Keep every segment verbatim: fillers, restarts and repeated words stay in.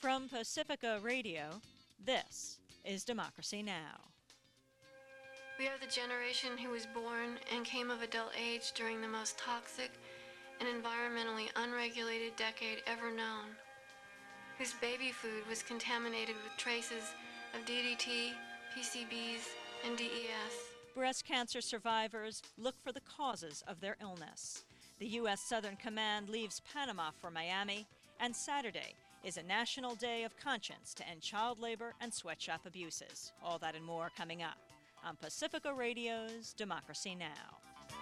From Pacifica Radio, this is Democracy Now! We are the generation who was born and came of adult age during the most toxic and environmentally unregulated decade ever known, whose baby food was contaminated with traces of D D T, P C Bs, and D E S. Breast cancer survivors look for the causes of their illness. The U S Southern Command leaves Panama for Miami, and Saturday is a National Day of Conscience to end child labor and sweatshop abuses. All that and more coming up on Pacifica Radio's Democracy Now!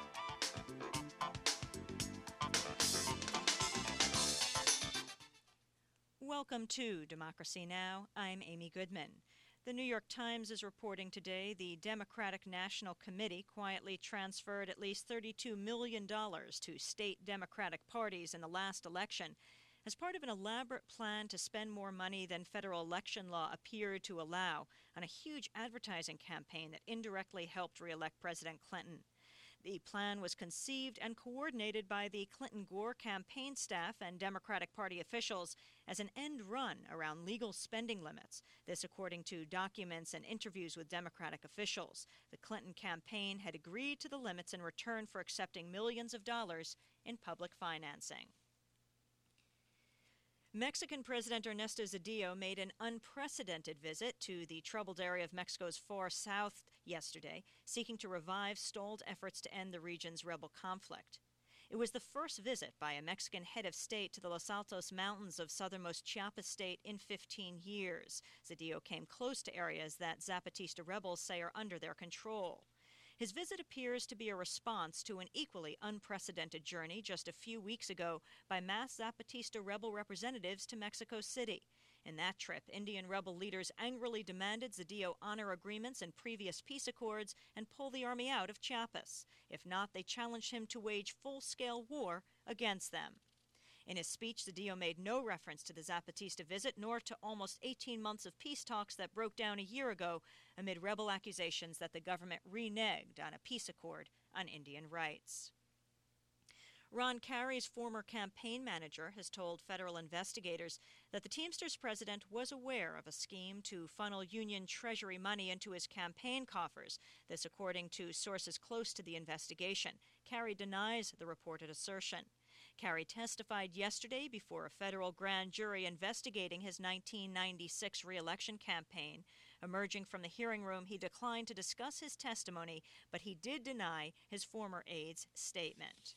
Welcome to Democracy Now! I'm Amy Goodman. The New York Times is reporting today the Democratic National Committee quietly transferred at least thirty-two million dollars to state Democratic parties in the last election as part of an elaborate plan to spend more money than federal election law appeared to allow on a huge advertising campaign that indirectly helped re-elect President Clinton. The plan was conceived and coordinated by the Clinton-Gore campaign staff and Democratic Party officials as an end run around legal spending limits. This according to documents and interviews with Democratic officials. The Clinton campaign had agreed to the limits in return for accepting millions of dollars in public financing. Mexican President Ernesto Zedillo made an unprecedented visit to the troubled area of Mexico's far south yesterday, seeking to revive stalled efforts to end the region's rebel conflict. It was the first visit by a Mexican head of state to the Los Altos Mountains of southernmost Chiapas state in fifteen years. Zedillo came close to areas that Zapatista rebels say are under their control. His visit appears to be a response to an equally unprecedented journey just a few weeks ago by mass Zapatista rebel representatives to Mexico City. In that trip, Indian rebel leaders angrily demanded Zedillo honor agreements and previous peace accords and pull the army out of Chiapas. If not, they challenged him to wage full-scale war against them. In his speech, Zedillo made no reference to the Zapatista visit, nor to almost eighteen months of peace talks that broke down a year ago amid rebel accusations that the government reneged on a peace accord on Indian rights. Ron Carey's former campaign manager has told federal investigators that the Teamsters president was aware of a scheme to funnel union treasury money into his campaign coffers. This according to sources close to the investigation. Carey denies the reported assertion. Carey testified yesterday before a federal grand jury investigating his nineteen ninety-six re-election campaign. Emerging from the hearing room, he declined to discuss his testimony, but he did deny his former aide's statement.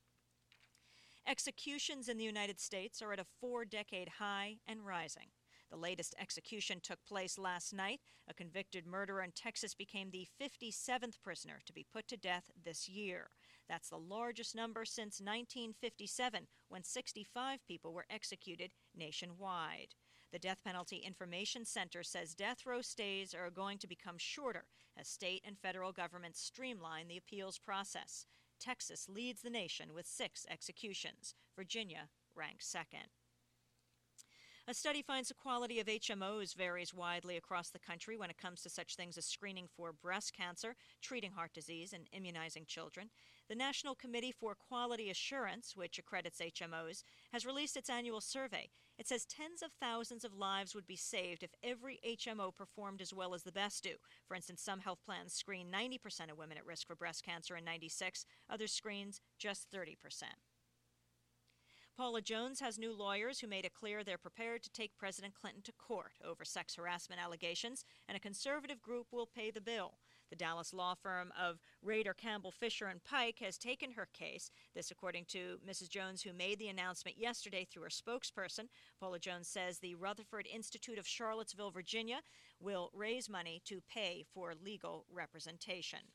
Executions in the United States are at a four-decade high and rising. The latest execution took place last night. A convicted murderer in Texas became the fifty-seventh prisoner to be put to death this year. That's the largest number since nineteen fifty-seven, when sixty-five people were executed nationwide. The Death Penalty Information Center says death row stays are going to become shorter as state and federal governments streamline the appeals process. Texas leads the nation with six executions. Virginia ranks second. A study finds the quality of H M Os varies widely across the country when it comes to such things as screening for breast cancer, treating heart disease, and immunizing children. The National Committee for Quality Assurance, which accredits H M Os, has released its annual survey. It says tens of thousands of lives would be saved if every H M O performed as well as the best do. For instance, some health plans screen ninety percent of women at risk for breast cancer in ninety-six, other screens just thirty percent. Paula Jones has new lawyers who made it clear they're prepared to take President Clinton to court over sex harassment allegations, and a conservative group will pay the bill. The Dallas law firm of Rader, Campbell, Fisher and Pike has taken her case. This according to Missus Jones, who made the announcement yesterday through her spokesperson. Paula Jones says the Rutherford Institute of Charlottesville, Virginia, will raise money to pay for legal representation.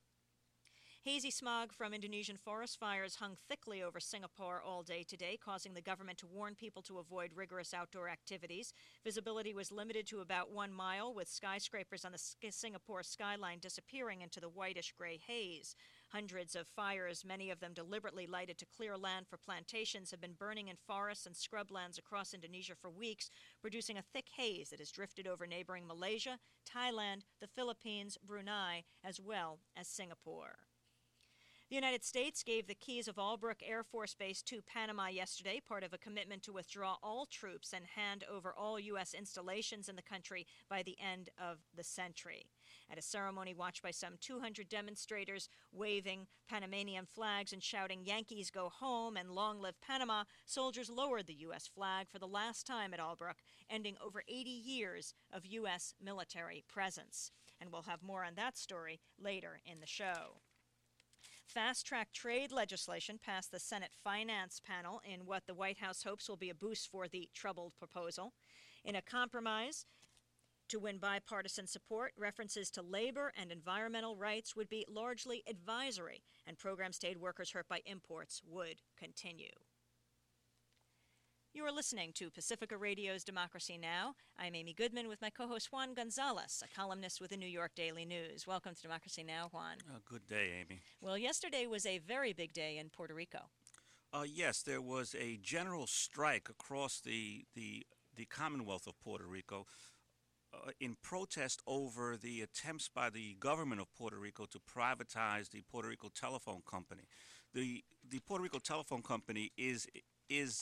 Hazy smog from Indonesian forest fires hung thickly over Singapore all day today, causing the government to warn people to avoid rigorous outdoor activities. Visibility was limited to about one mile, with skyscrapers on the Singapore skyline disappearing into the whitish-gray haze. Hundreds of fires, many of them deliberately lighted to clear land for plantations, have been burning in forests and scrublands across Indonesia for weeks, producing a thick haze that has drifted over neighboring Malaysia, Thailand, the Philippines, Brunei, as well as Singapore. The United States gave the keys of Albrook Air Force Base to Panama yesterday, part of a commitment to withdraw all troops and hand over all U S installations in the country by the end of the century. At a ceremony watched by some two hundred demonstrators waving Panamanian flags and shouting "Yankees go home" and "Long live Panama," soldiers lowered the U S flag for the last time at Albrook, ending over eighty years of U S military presence. And we'll have more on that story later in the show. Fast-track trade legislation passed the Senate Finance Panel in what the White House hopes will be a boost for the troubled proposal. In a compromise to win bipartisan support, references to labor and environmental rights would be largely advisory, and programs to aid workers hurt by imports would continue. You are listening to Pacifica Radio's Democracy Now! I'm Amy Goodman with my co-host Juan Gonzalez, a columnist with the New York Daily News. Welcome to Democracy Now!, Juan. Uh, good day, Amy. Well, yesterday was a very big day in Puerto Rico. Uh, yes, there was a general strike across the, the, the Commonwealth of Puerto Rico uh, in protest over the attempts by the government of Puerto Rico to privatize the Puerto Rico Telephone Company. The, the Puerto Rico Telephone Company is is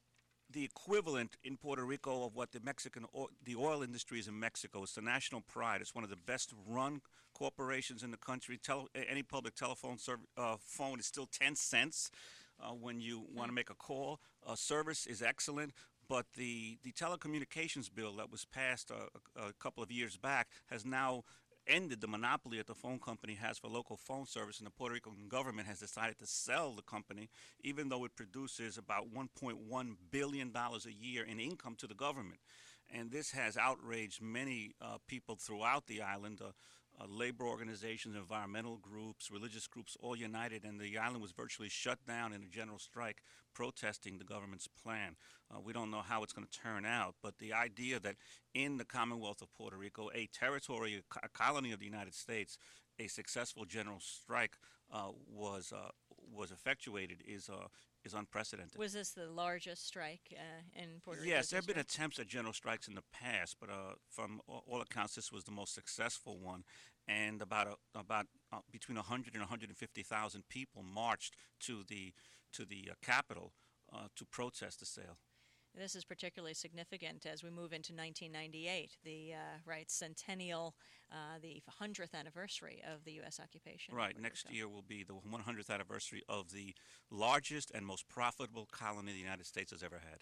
the equivalent in Puerto Rico of what the Mexican o- the oil industry is in Mexico. It's the national pride. It's one of the best run corporations in the country. Tele- any public telephone serv- uh, phone is still ten cents uh, when you want to make a call. Uh, service is excellent, but the, the telecommunications bill that was passed uh, a, a couple of years back has now ended the monopoly that the phone company has for local phone service, and the Puerto Rican government has decided to sell the company, even though it produces about one point one billion dollars a year in income to the government. And this has outraged many uh, people throughout the island, uh, uh, labor organizations, environmental groups, religious groups, all united, and the island was virtually shut down in a general strike protesting the government's plan. Uh, we don't know how it's going to turn out, but the idea that in the Commonwealth of Puerto Rico, a territory, a, co- a colony of the United States, a successful general strike uh, was uh, was effectuated is uh, is unprecedented. Was this the largest strike uh, in Puerto Rico? Yes, there have been attempts at general strikes in the past, but uh, from all, all accounts, this was the most successful one. And about a, about uh, between one hundred and one hundred fifty thousand people marched to the to the uh, Capitol uh, to protest the sale. This is particularly significant as we move into nineteen ninety-eight, the uh, right centennial, uh, the hundredth anniversary of the U S occupation. Right. Next year will be the one hundredth anniversary of the largest and most profitable colony the United States has ever had.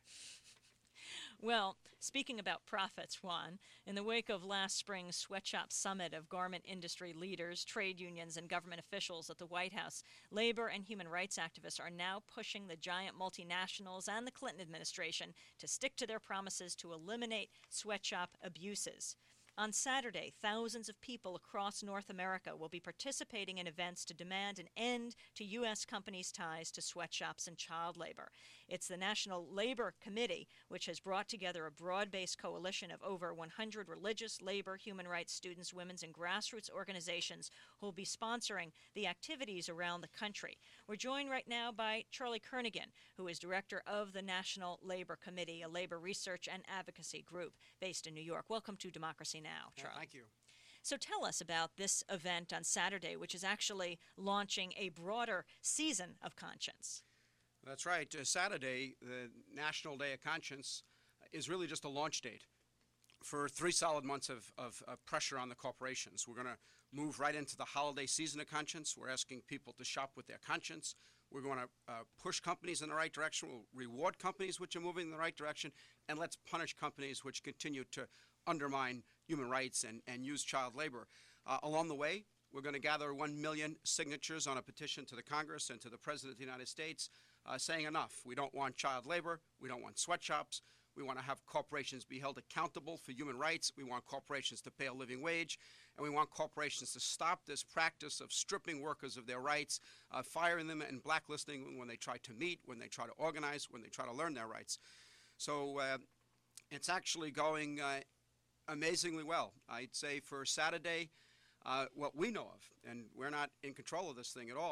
Well, speaking about profits, Juan, in the wake of last spring's sweatshop summit of garment industry leaders, trade unions, and government officials at the White House, labor and human rights activists are now pushing the giant multinationals and the Clinton administration to stick to their promises to eliminate sweatshop abuses. On Saturday, thousands of people across North America will be participating in events to demand an end to U S companies' ties to sweatshops and child labor. It's the National Labor Committee, which has brought together a broad-based coalition of over one hundred religious, labor, human rights, students, women's, and grassroots organizations who will be sponsoring the activities around the country. We're joined right now by Charlie Kernaghan, who is director of the National Labor Committee, a labor research and advocacy group based in New York. Welcome to Democracy Now, Charlie. Yeah, thank you. So tell us about this event on Saturday, which is actually launching a broader season of conscience. That's right. Uh, Saturday, the National Day of Conscience, is really just a launch date for three solid months of, of, of pressure on the corporations. We're going to move right into the holiday season of conscience. We're asking people to shop with their conscience. We're going to uh, push companies in the right direction. We'll reward companies which are moving in the right direction, and let's punish companies which continue to undermine human rights and, and use child labor. Uh, along the way, we're going to gather one million signatures on a petition to the Congress and to the President of the United States uh, saying enough. We don't want child labor. We don't want sweatshops. We want to have corporations be held accountable for human rights. We want corporations to pay a living wage. And we want corporations to stop this practice of stripping workers of their rights, uh, firing them and blacklisting them when they try to meet, when they try to organize, when they try to learn their rights. So uh, it's actually going uh, amazingly well. I'd say for Saturday, uh, what we know of, and we're not in control of this thing at all,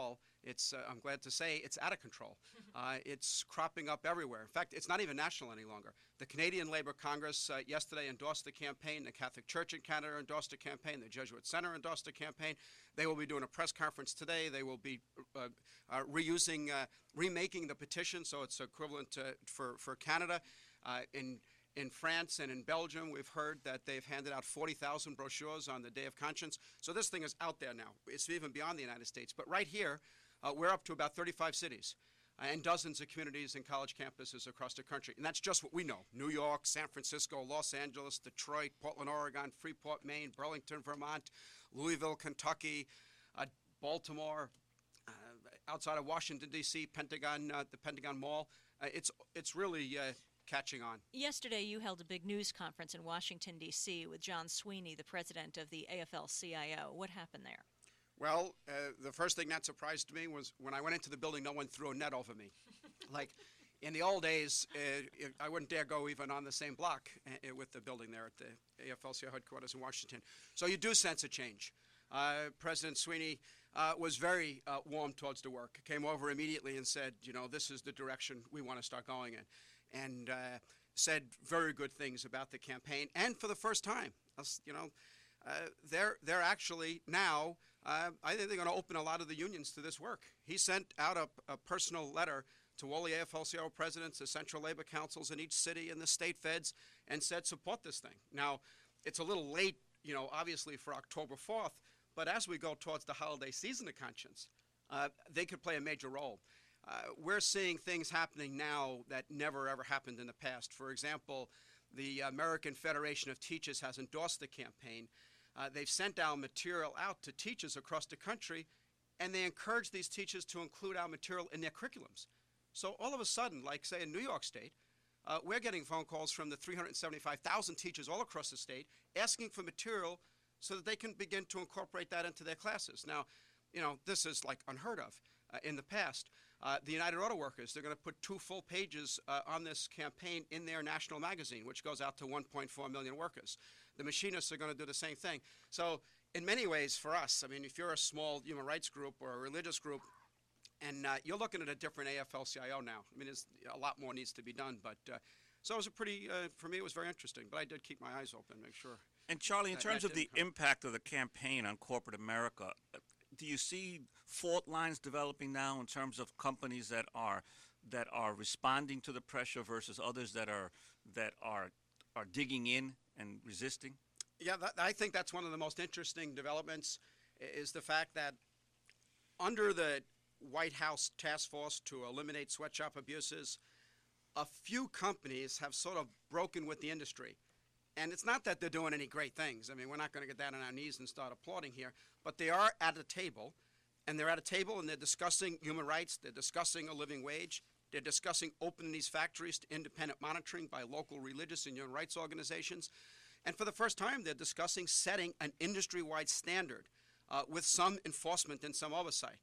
It's, uh, I'm glad to say, it's out of control. Uh, it's cropping up everywhere. In fact, it's not even national any longer. The Canadian Labour Congress uh, yesterday endorsed the campaign. The Catholic Church in Canada endorsed a campaign. The Jesuit Center endorsed a campaign. They will be doing a press conference today. They will be uh, uh, reusing, uh, remaking the petition, so it's equivalent to, for, for Canada. Uh, in In France and in Belgium, we've heard that they've handed out forty thousand brochures on the Day of Conscience. So this thing is out there now. It's even beyond the United States. But right here, uh, we're up to about thirty-five cities uh, and dozens of communities and college campuses across the country. And that's just what we know. New York, San Francisco, Los Angeles, Detroit, Portland, Oregon, Freeport, Maine, Burlington, Vermont, Louisville, Kentucky, uh, Baltimore, uh, outside of Washington, D C, Pentagon, uh, the Pentagon Mall. Uh, it's, it's really uh, catching on. Yesterday, you held a big news conference in Washington, D C with John Sweeney, the president of the A F L C I O. What happened there? Well, uh, the first thing that surprised me was when I went into the building, no one threw a net over me. Like, in the old days, uh, I wouldn't dare go even on the same block uh, with the building there at the A F L C I O headquarters in Washington. So you do sense a change. Uh, President Sweeney uh, was very uh, warm towards the work, came over immediately and said, you know, this is the direction we want to start going in. And uh, said very good things about the campaign. And for the first time, you know, uh, they're, they're actually now, uh, I think they're going to open a lot of the unions to this work. He sent out a, a personal letter to all the A F L C I O presidents, the central labor councils in each city and the state feds, and said support this thing. Now, it's a little late, you know, obviously for October fourth, but as we go towards the holiday season of conscience, uh, they could play a major role. Uh, we're seeing things happening now that never ever happened in the past. For example, the American Federation of Teachers has endorsed the campaign. Uh, they've sent our material out to teachers across the country, and they encourage these teachers to include our material in their curriculums. So all of a sudden, like say in New York State, uh, we're getting phone calls from the three hundred seventy-five thousand teachers all across the state asking for material so that they can begin to incorporate that into their classes. Now, you know, this is like unheard of uh, in the past. Uh, the United Auto Workers, they're going to put two full pages uh, on this campaign in their national magazine, which goes out to one point four million workers. The machinists are going to do the same thing. So in many ways for us, I mean, if you're a small human rights group or a religious group, and uh, you're looking at a different A F L C I O now. I mean, there's a lot more needs to be done, but uh, so it was a pretty, uh, for me, it was very interesting, but I did keep my eyes open, make sure. And Charlie, in that- terms that of the didn't come. impact of the campaign on corporate America, uh, do you see fault lines developing now in terms of companies that are that are responding to the pressure versus others that are that are are digging in and resisting? Yeah, that, I think that's one of the most interesting developments i- is the fact that under the White House task force to eliminate sweatshop abuses, a few companies have sort of broken with the industry. And it's not that they're doing any great things. I mean, we're not going to get down on our knees and start applauding here, but they are at a table, and they're at a table and they're discussing human rights, they're discussing a living wage, they're discussing opening these factories to independent monitoring by local religious and human rights organizations. And for the first time, they're discussing setting an industry-wide standard uh, with some enforcement and some oversight.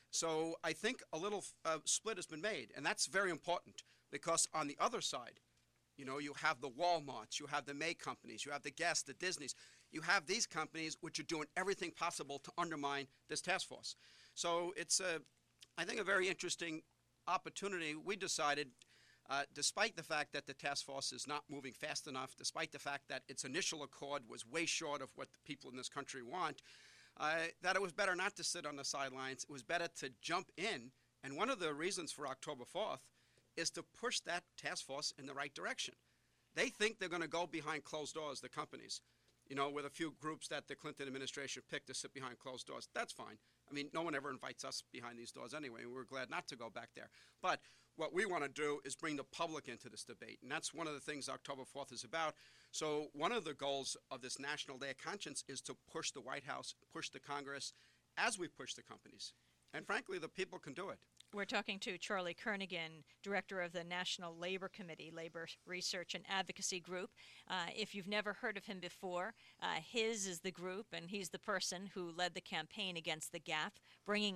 So I think a little uh, split has been made, and that's very important because on the other side, you know, you have the Walmarts, you have the May companies, you have the Guess, the Disneys. You have these companies which are doing everything possible to undermine this task force. So it's, a, I think, a very interesting opportunity. We decided, uh, despite the fact that the task force is not moving fast enough, despite the fact that its initial accord was way short of what the people in this country want, uh, that it was better not to sit on the sidelines. It was better to jump in. And one of the reasons for October fourth is to push that task force in the right direction. They think they're going to go behind closed doors, the companies, you know, with a few groups that the Clinton administration picked to sit behind closed doors. That's fine. I mean, no one ever invites us behind these doors anyway, and we're glad not to go back there. But what we want to do is bring the public into this debate, and that's one of the things October fourth is about. So one of the goals of this National Day of Conscience is to push the White House, push the Congress, as we push the companies. And frankly, the people can do it. We're talking to Charlie Kernaghan, director of the National Labor Committee, Labor Research and Advocacy Group. Uh, if you've never heard of him before, uh, his is the group, and he's the person who led the campaign against the GAP, bringing up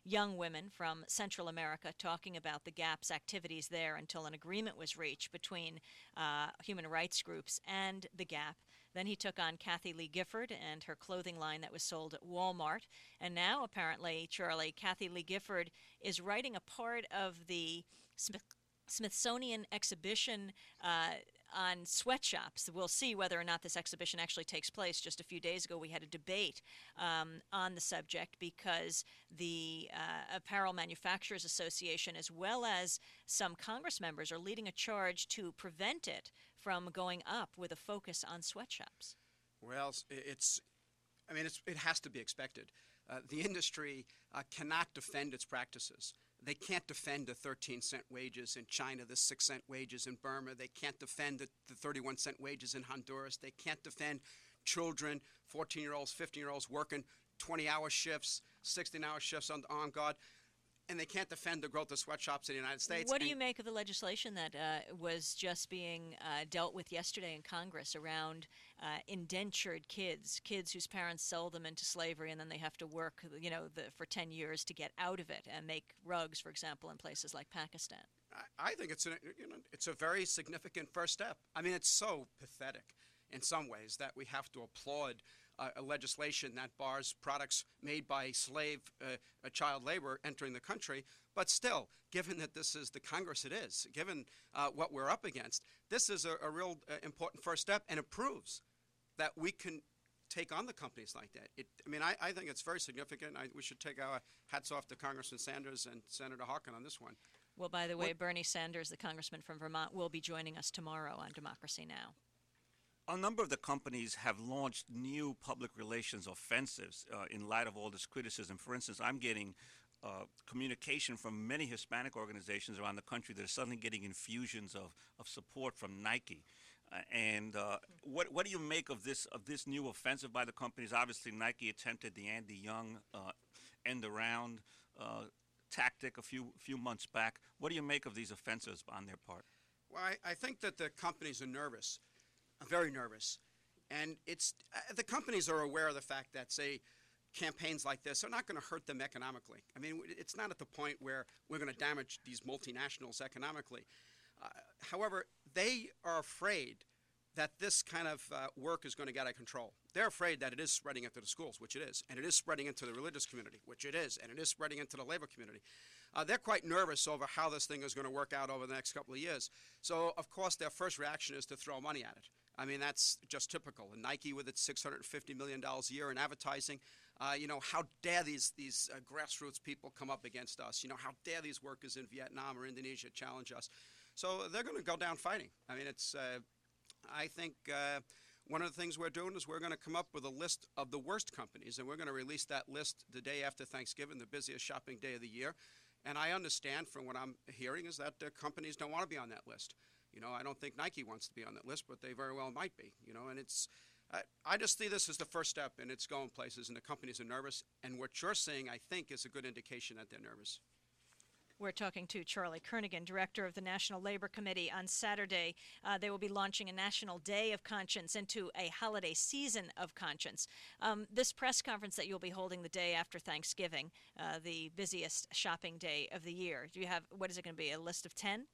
young women from Central America talking about the GAP's activities there until an agreement was reached between uh, human rights groups and the GAP. Then he took on Kathy Lee Gifford and her clothing line that was sold at Walmart. And now, apparently, Charlie, Kathy Lee Gifford is writing a part of the Smith- Smithsonian exhibition uh, on sweatshops. We'll see whether or not this exhibition actually takes place. Just a few days ago, we had a debate um, on the subject because the uh, Apparel Manufacturers Association, as well as some Congress members, are leading a charge to prevent it from going up with a focus on sweatshops. Well, s- i- it's, I mean, it's, it has to be expected. Uh, the industry uh, cannot defend its practices. They can't defend the thirteen cent wages in China, the six cent wages in Burma. They can't defend the, the thirty-one cent wages in Honduras. They can't defend children, fourteen-year-olds, fifteen-year-olds working twenty-hour shifts, sixteen-hour shifts on, on guard. And they can't defend the growth of sweatshops in the United States. What do And- you make of the legislation that uh, was just being uh, dealt with yesterday in Congress around uh, indentured kids, kids whose parents sold them into slavery and then they have to work, you know, the, for ten years to get out of it and make rugs, for example, in places like Pakistan? I- I think it's a, you know, it's a very significant first step. I mean, it's so pathetic in some ways that we have to applaud uh, a legislation that bars products made by slave uh, uh, child labor entering the country. But still, given that this is the Congress it is, given uh, what we're up against, this is a, a real uh, important first step, and it proves that we can take on the companies like that. It, I mean, I, I think it's very significant. I, we should take our hats off to Congressman Sanders and Senator Harkin on this one. Well, by the way, What- Bernie Sanders, the congressman from Vermont, will be joining us tomorrow on Democracy Now! A number of the companies have launched new public relations offensives uh, in light of all this criticism. For instance, I'm getting uh, communication from many Hispanic organizations around the country that are suddenly getting infusions of, of support from Nike. Uh, and uh, what what do you make of this of this new offensive by the companies? Obviously, Nike attempted the Andy Young uh, end around uh, tactic a few few months back. What do you make of these offensives on their part? Well, I, I think that the companies are nervous, are very nervous, and it's uh, the companies are aware of the fact that, say, campaigns like this are not going to hurt them economically. I mean, it's not at the point where we're going to damage these multinationals economically. Uh, however, they are afraid that this kind of uh, work is going to get out of control. They're afraid that it is spreading into the schools, which it is, and it is spreading into the religious community, which it is, and it is spreading into the labor community. Uh, they're quite nervous over how this thing is going to work out over the next couple of years. So, of course, their first reaction is to throw money at it. I mean, that's just typical. And Nike, with its six hundred fifty million dollars a year in advertising, uh, you know, how dare these, these uh, grassroots people come up against us? You know, how dare these workers in Vietnam or Indonesia challenge us? So they're going to go down fighting. I mean, it's, uh, I think uh, one of the things we're doing is we're going to come up with a list of the worst companies, and we're going to release that list the day after Thanksgiving, the busiest shopping day of the year. And I understand from what I'm hearing is that the companies don't want to be on that list. You know, I don't think Nike wants to be on that list, but they very well might be. You know, and it's, I, I just see this as the first step, and it's going places, and the companies are nervous. And what you're saying, I think, is a good indication that they're nervous. We're talking to Charlie Kernaghan, director of the National Labor Committee. On Saturday, uh, they will be launching a National Day of Conscience into a holiday season of conscience. Um, this press conference that you'll be holding the day after Thanksgiving, uh, the busiest shopping day of the year, do you have, what is it going to be, a list of ten?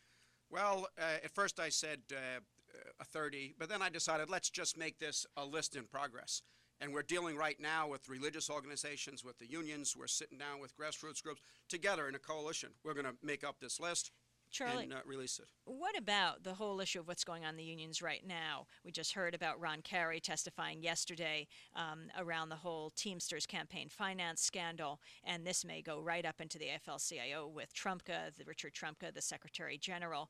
Well, uh, at first I said uh, a thirty, but then I decided let's just make this a list in progress. And we're dealing right now with religious organizations, with the unions. We're sitting down with grassroots groups together in a coalition. We're going to make up this list Charlie, and uh, release it. what about the whole issue of what's going on in the unions right now? We just heard about Ron Carey testifying yesterday um, around the whole Teamsters campaign finance scandal, and this may go right up into the A F L C I O with Trumka, the Richard Trumka, the Secretary General.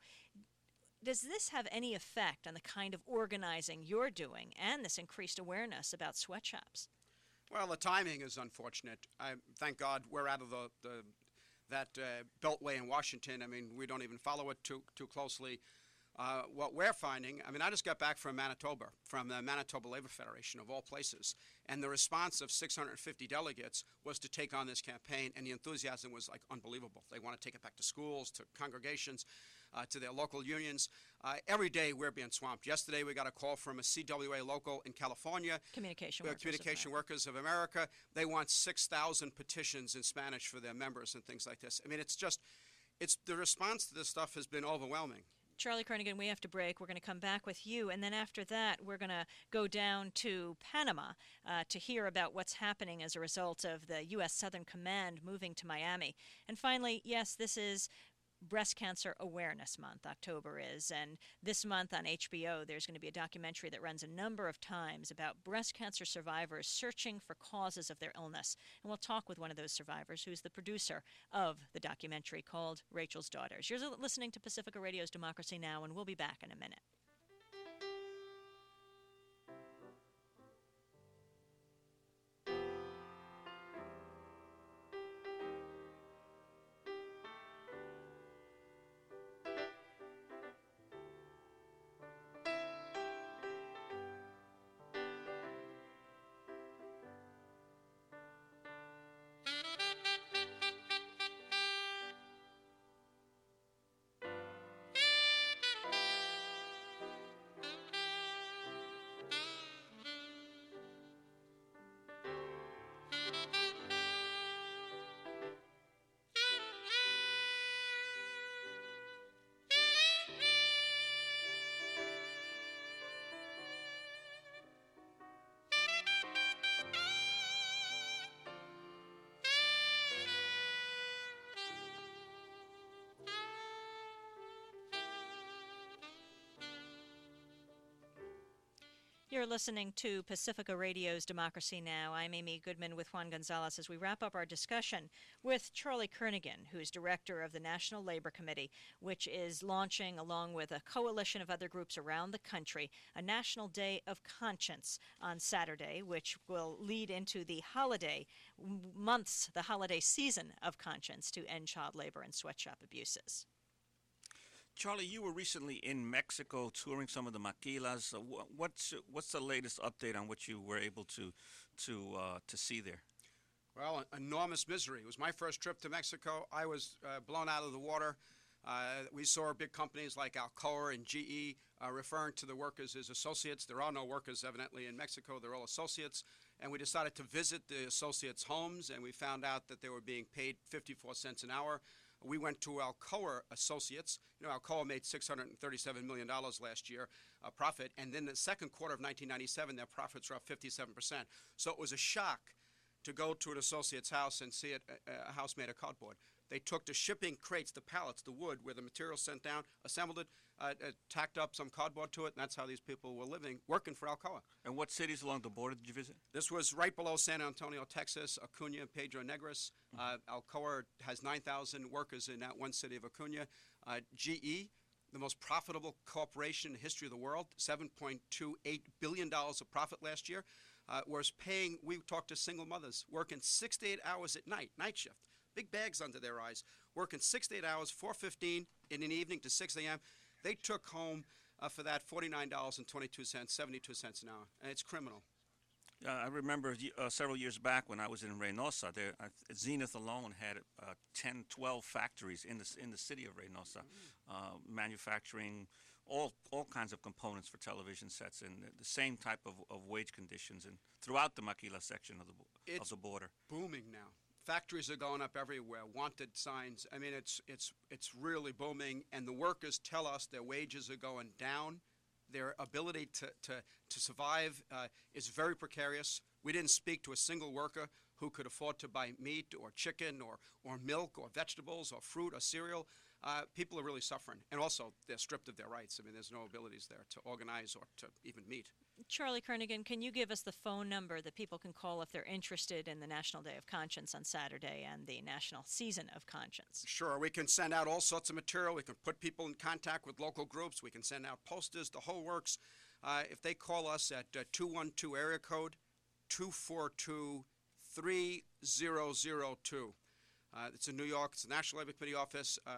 Does this have any effect on the kind of organizing you're doing and this increased awareness about sweatshops? Well, the timing is unfortunate. I, thank God we're out of the, the that uh, beltway in Washington. I mean, we don't even follow it too too closely. Uh, what we're finding, I mean, I just got back from Manitoba, from the Manitoba Labor Federation, of all places, and the response of six hundred fifty delegates was to take on this campaign, and the enthusiasm was like unbelievable. They want to take it back to schools, to congregations. uh, to their local unions. Uh, every day we're being swamped. Yesterday we got a call from a C W A local in California. Communication uh, Workers Communication of Workers of America. They want six thousand petitions in Spanish for their members and things like this. I mean, it's just, it's the response to this stuff has been overwhelming. Charlie Kernighan, we have to break. We're going to come back with you, and then after that, we're going to go down to Panama uh, to hear about what's happening as a result of the U S Southern Command moving to Miami. And finally, yes, this is Breast Cancer Awareness Month, October is, and this month on H B O there's going to be a documentary that runs a number of times about breast cancer survivors searching for causes of their illness. And we'll talk with one of those survivors who's the producer of the documentary called Rachel's Daughters. You're listening to Pacifica Radio's Democracy Now!, and we'll be back in a minute. You're listening to Pacifica Radio's Democracy Now! I'm Amy Goodman with Juan Gonzalez as we wrap up our discussion with Charlie Kernighan, who's director of the National Labor Committee, which is launching, along with a coalition of other groups around the country, a National Day of Conscience on Saturday, which will lead into the holiday months, the holiday season of conscience to end child labor and sweatshop abuses. Charlie, you were recently in Mexico touring some of the maquilas. Uh, wh- what's what's the latest update on what you were able to to uh, to see there? Well, enormous misery. It was my first trip to Mexico. I was uh, blown out of the water. Uh, we saw big companies like Alcoa and G E uh, referring to the workers as associates. There are no workers, evidently, in Mexico. They're all associates. And we decided to visit the associates' homes, and we found out that they were being paid fifty-four cents an hour. We went to Alcoa Associates. You know, Alcoa made six hundred thirty-seven million dollars last year uh, profit, and then the second quarter of nineteen ninety-seven, their profits were up fifty-seven percent. So it was a shock to go to an associate's house and see it, a, a house made of cardboard. They took the shipping crates, the pallets, the wood, where the material sent down, assembled it, uh, uh, tacked up some cardboard to it, and that's how these people were living, working for Alcoa. And what cities along the border did you visit? This was right below San Antonio, Texas, Acuna, Pedro Negras. Uh, Alcoa has nine thousand workers in that one city of Acuna. Uh, G E, the most profitable corporation in the history of the world, seven point two eight billion dollars of profit last year, uh, was paying, we talked to single mothers, working six to eight hours at night, night shift. Big bags under their eyes, working six to eight hours, four fifteen in the evening to six a.m. They took home uh, for that forty-nine dollars and twenty-two cents, seventy-two cents an hour, and it's criminal. Uh, I remember uh, several years back when I was in Reynosa, there, uh, Zenith alone had uh, ten, twelve factories in the, in the city of Reynosa, mm-hmm. uh, manufacturing all all kinds of components for television sets, and the same type of, of wage conditions and throughout the Maquila section of the, of the border. Booming now. Factories are going up everywhere, wanted signs. I mean, it's it's it's really booming, and the workers tell us their wages are going down. Their ability to, to, to survive uh, is very precarious. We didn't speak to a single worker who could afford to buy meat or chicken or, or milk or vegetables or fruit or cereal. Uh, people are really suffering. And also, they're stripped of their rights. I mean, there's no abilities there to organize or to even meet. Charlie Kernighan, can you give us the phone number that people can call if they're interested in the National Day of Conscience on Saturday and the National Season of Conscience? Sure. We can send out all sorts of material. We can put people in contact with local groups. We can send out posters, the whole works. Uh, if they call us at uh, two one two area code two four two, three zero zero two. Uh, it's in New York. It's the National Labor Committee office. Uh,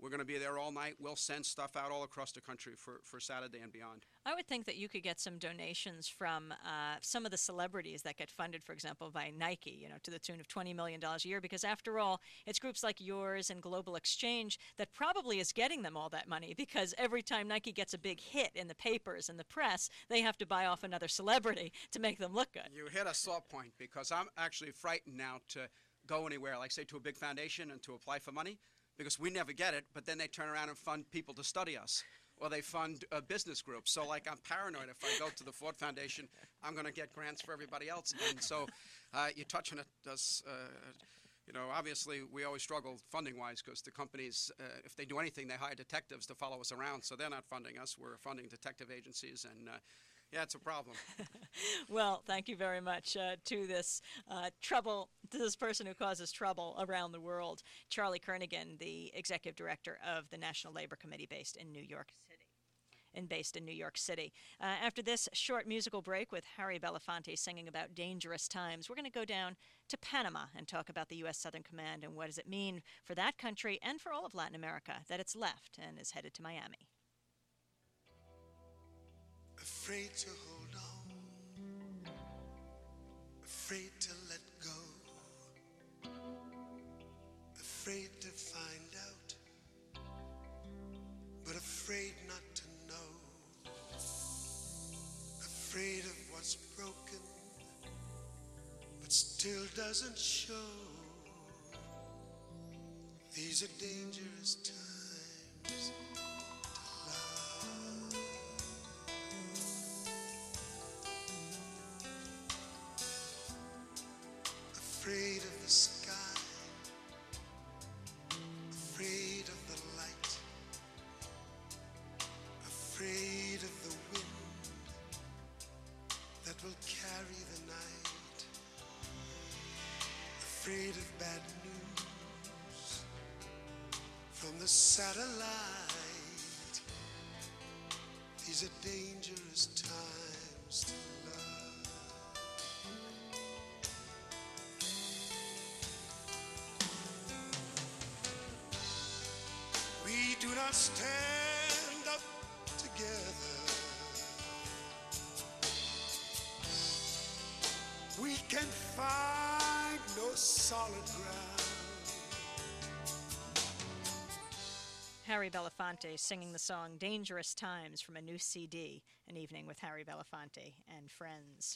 We're going to be there all night. We'll send stuff out all across the country for, for Saturday and beyond. I would think that you could get some donations from uh, some of the celebrities that get funded, for example, by Nike, you know, to the tune of twenty million dollars a year, because after all, it's groups like yours and Global Exchange that probably is getting them all that money, because every time Nike gets a big hit in the papers and the press, they have to buy off another celebrity to make them look good. You hit a sore point, because I'm actually frightened now to go anywhere, like say to a big foundation and to apply for money, because we never get it, but then they turn around and fund people to study us, or they fund uh, business groups. So like I'm paranoid if I go to the Ford Foundation, I'm going to get grants for everybody else. And so uh, you touch on it, does, uh, you know, obviously we always struggle funding-wise, because the companies, uh, if they do anything, they hire detectives to follow us around. So they're not funding us. We're funding detective agencies, and uh, yeah, it's a problem. Well, thank you very much uh, to this uh, trouble, to this person who causes trouble around the world, Charlie Kernaghan, the executive director of the National Labor Committee based in New York City. And based in New York City. Uh, after this short musical break with Harry Belafonte singing about dangerous times, we're going to go down to Panama and talk about the U S Southern Command and what does it mean for that country and for all of Latin America that it's left and is headed to Miami. Afraid to hold on, afraid to let go, afraid to find out, but afraid not to know, afraid of what's broken, but still doesn't show. These are dangerous times. Afraid of the sky, afraid of the light, afraid of the wind that will carry the night, afraid of bad news from the satellite. These are dangerous times to love. We do not stand up together. We can find no solid ground. Harry Belafonte singing the song Dangerous Times from a new C D, An Evening with Harry Belafonte and Friends.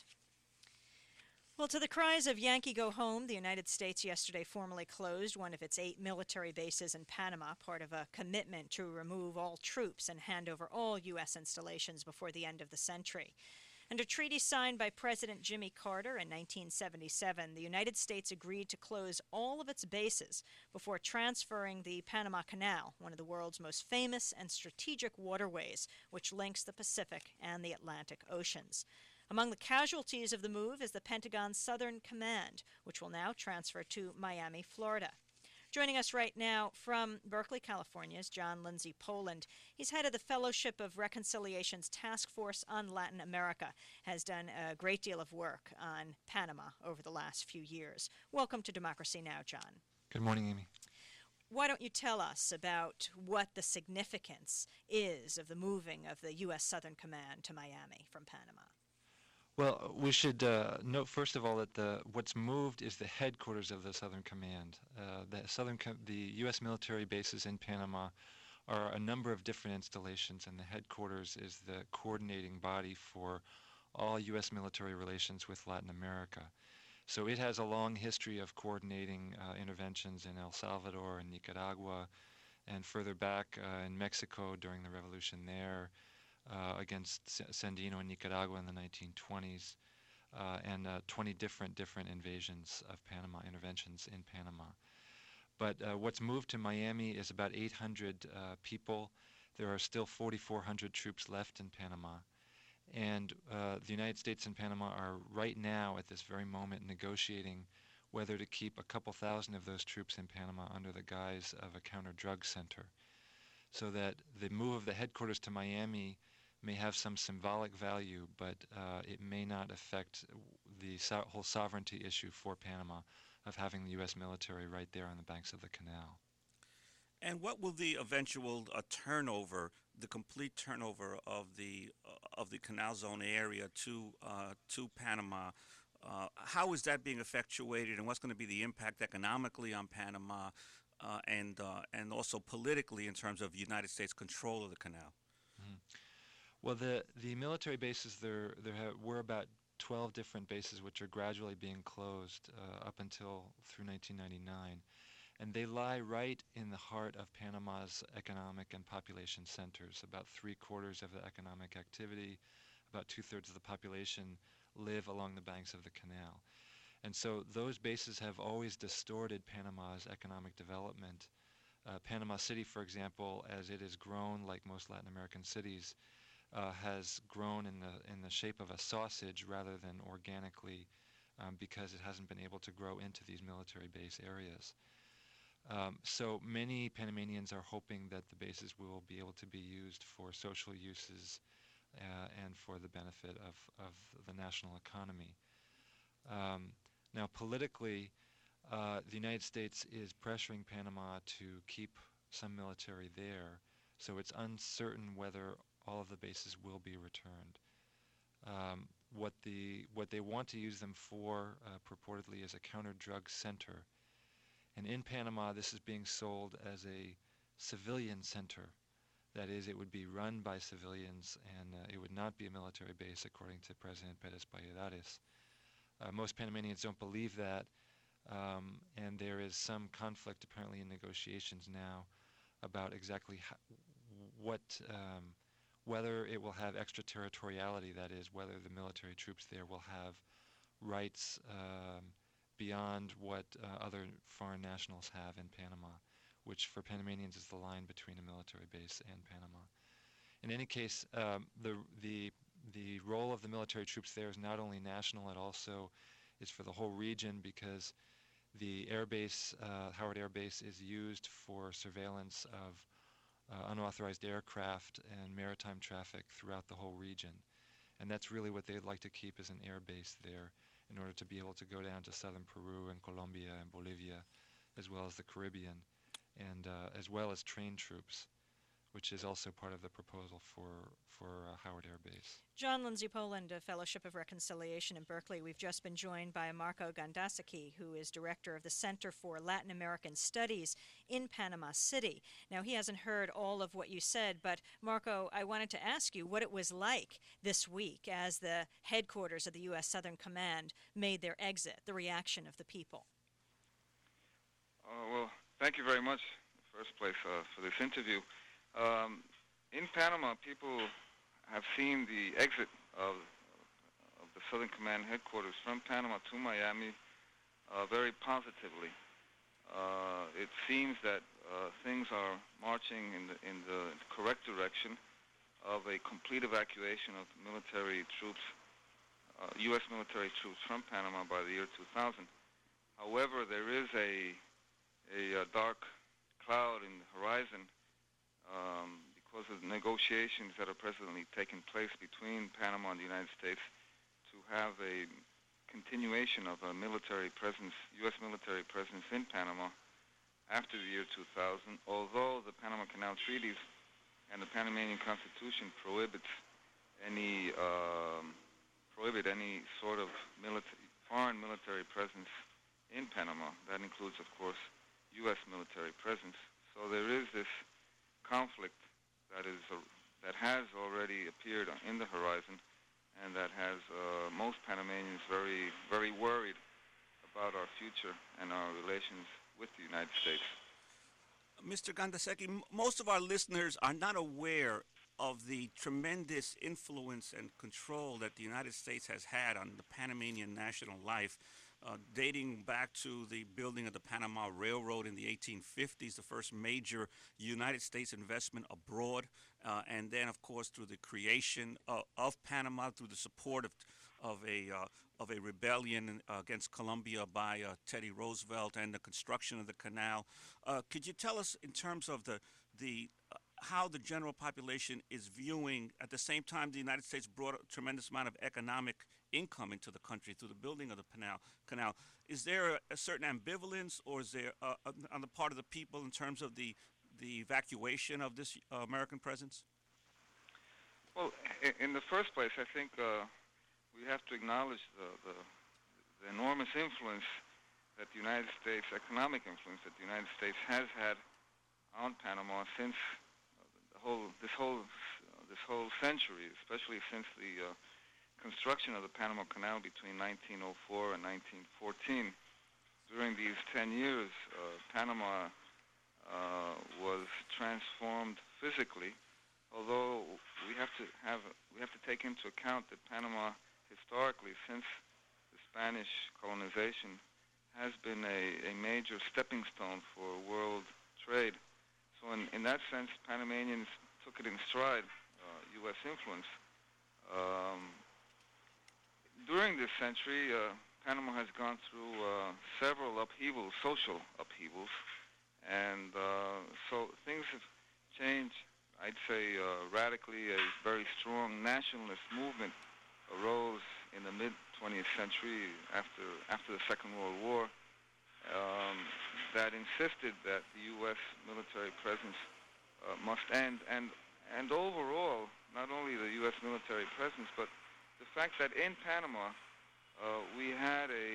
Well, to the cries of Yankee Go Home, the United States yesterday formally closed one of its eight military bases in Panama, part of a commitment to remove all troops and hand over all U S installations before the end of the century. Under treaty signed by President Jimmy Carter in nineteen seventy-seven, the United States agreed to close all of its bases before transferring the Panama Canal, one of the world's most famous and strategic waterways, which links the Pacific and the Atlantic Oceans. Among the casualties of the move is the Pentagon's Southern Command, which will now transfer to Miami, Florida. Joining us right now from Berkeley, California, is John Lindsay Poland. He's head of the Fellowship of Reconciliation's Task Force on Latin America, has done a great deal of work on Panama over the last few years. Welcome to Democracy Now!, John. Good morning, Amy. Why don't you tell us about what the significance is of the moving of the U S Southern Command to Miami from Panama? Well, we should uh, note first of all that the what's moved is the headquarters of the Southern Command. Uh, the Southern, Com- the U S military bases in Panama are a number of different installations, and the headquarters is the coordinating body for all U S military relations with Latin America. So it has a long history of coordinating uh, interventions in El Salvador and Nicaragua, and further back uh, in Mexico during the revolution there. Uh, against Sandino in Nicaragua in the nineteen twenties, uh, and uh, twenty different different invasions of Panama, interventions in Panama. But uh, what's moved to Miami is about eight hundred uh, people. There are still forty-four hundred troops left in Panama. And uh, the United States and Panama are right now, at this very moment, negotiating whether to keep a couple thousand of those troops in Panama under the guise of a counter-drug center. So that the move of the headquarters to Miami may have some symbolic value, but uh, it may not affect the so- whole sovereignty issue for Panama of having the U S military right there on the banks of the canal. And what will the eventual uh, turnover, the complete turnover of the uh, of the Canal Zone area to uh, to Panama? Uh, how is that being effectuated, and what's going to be the impact economically on Panama, uh, and uh, and also politically in terms of United States control of the canal? Mhm. Well, the the military bases there there ha- were about twelve different bases which are gradually being closed uh, up until through nineteen ninety-nine, and they lie right in the heart of Panama's economic and population centers. About three quarters of the economic activity, about two thirds of the population live along the banks of the canal. And so those bases have always distorted Panama's economic development. Uh, Panama City, for example, as it has grown like most Latin American cities, uh, has grown in the in the shape of a sausage rather than organically, um, because it hasn't been able to grow into these military base areas. Um, so many Panamanians are hoping that the bases will be able to be used for social uses uh, and for the benefit of, of the national economy. Um, now, politically, uh, the United States is pressuring Panama to keep some military there, so it's uncertain whether all of the bases will be returned. Um, what the what they want to use them for, uh, purportedly, is a counter-drug center. And in Panama, this is being sold as a civilian center. That is, it would be run by civilians, and uh, it would not be a military base, according to President Perez Valladares. Uh, most Panamanians don't believe that, um, and there is some conflict apparently in negotiations now about exactly how, what, um, whether it will have extraterritoriality, that is, whether the military troops there will have rights um, beyond what uh, other foreign nationals have in Panama, which for Panamanians is the line between a military base and Panama. In any case, um, the the the role of the military troops there is not only national, it also is for the whole region, because the air base, uh, Howard Air Base, is used for surveillance of uh, unauthorized aircraft and maritime traffic throughout the whole region. And that's really what they'd like to keep as an air base there, in order to be able to go down to southern Peru and Colombia and Bolivia, as well as the Caribbean, and uh, as well as train troops, which is also part of the proposal for, for uh, Howard Air Base. John Lindsay Poland of Fellowship of Reconciliation in Berkeley. We've just been joined by Marco Gandasaki, who is director of the Center for Latin American Studies in Panama City. Now, he hasn't heard all of what you said, but Marco, I wanted to ask you what it was like this week as the headquarters of the U S Southern Command made their exit, the reaction of the people. Uh, well, thank you very much, in the first place, uh, for this interview. Um, in Panama, people have seen the exit of, of the Southern Command headquarters from Panama to Miami uh, very positively. Uh, it seems that uh, things are marching in the, in the correct direction of a complete evacuation of military troops, uh, U S military troops from Panama by the year two thousand. However, there is a, a, a dark cloud in the horizon Um, because of the negotiations that are presently taking place between Panama and the United States to have a continuation of a military presence, U S military presence in Panama after the year two thousand, although the Panama Canal Treaties and the Panamanian Constitution prohibits any um, prohibit any sort of military, foreign military presence in Panama. That includes, of course, U S military presence. So there is this conflict that is uh, that has already appeared in the horizon, and that has uh, most Panamanians very, very worried about our future and our relations with the United States. Mister Gandasaki, m- most of our listeners are not aware of the tremendous influence and control that the United States has had on the Panamanian national life, uh, dating back to the building of the Panama Railroad in the eighteen fifties, the first major United States investment abroad, uh, and then, of course, through the creation uh, of Panama, through the support of of a uh, of a rebellion uh, against Colombia by uh, Teddy Roosevelt, and the construction of the canal. Uh, could you tell us, in terms of the the uh, how the general population is viewing, at the same time the United States brought a tremendous amount of economic income into the country through the building of the canal? Canal. Is there a, a certain ambivalence, or is there uh, on the part of the people in terms of the the evacuation of this uh, American presence? Well, i- in the first place, I think uh, we have to acknowledge the, the, the enormous influence that the United States, economic influence that the United States has had on Panama since uh, the whole, this whole, uh, this whole century, especially since the uh, construction of the Panama Canal between nineteen oh four and nineteen fourteen. During these ten years, uh, Panama uh, was transformed physically, although we have to have we have to take into account that Panama historically, since the Spanish colonization, has been a, a major stepping stone for world trade. So in, in that sense, Panamanians took it in stride, uh, U S influence. Um, during this century, uh, Panama has gone through uh, several upheavals, social upheavals, and uh, so things have changed, I'd say, uh, radically. A very strong nationalist movement arose in the mid-twentieth century after after the Second World War um, that insisted that the U S military presence uh, must end, and and overall, not only the U S military presence, but the fact that in Panama uh, we had a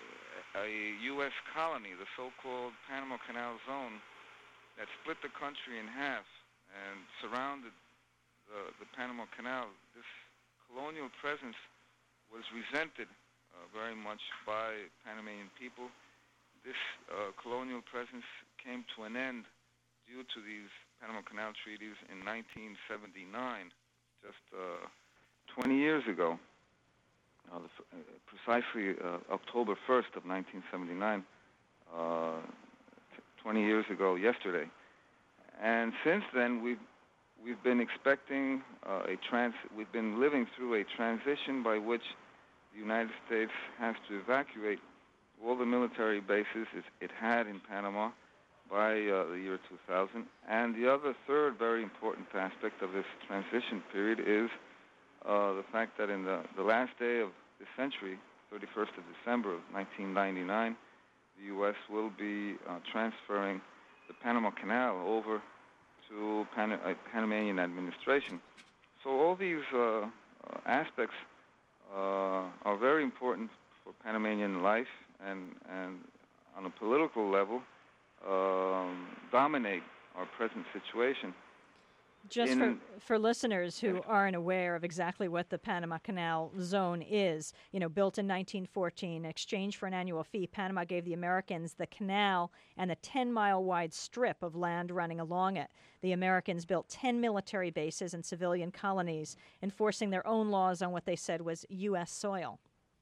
a U S colony, the so-called Panama Canal Zone, that split the country in half and surrounded the, the Panama Canal. This colonial presence was resented uh, very much by Panamanian people. This uh, colonial presence came to an end due to these Panama Canal treaties in nineteen seventy-nine, just uh, twenty years ago, uh, the, uh, precisely uh, October first of nineteen seventy-nine, uh, t- twenty years ago yesterday. And since then, we've We've been expecting uh, a trans. We've been living through a transition by which the United States has to evacuate all the military bases it, it had in Panama by uh, the year two thousand. And the other third very important aspect of this transition period is uh, the fact that in the, the last day of this century, thirty-first of December of nineteen ninety-nine, the U S will be uh, transferring the Panama Canal over to Pan- uh, Panamanian administration. So all these uh, uh, aspects uh, are very important for Panamanian life, and, and on a political level um, dominate our present situation. Just In- for, for listeners who aren't aware of exactly what the Panama Canal Zone is, you know, built in nineteen fourteen, in exchange for an annual fee, Panama gave the Americans the canal and the ten-mile wide strip of land running along it. The Americans built ten military bases and civilian colonies, enforcing their own laws on what they said was U S soil.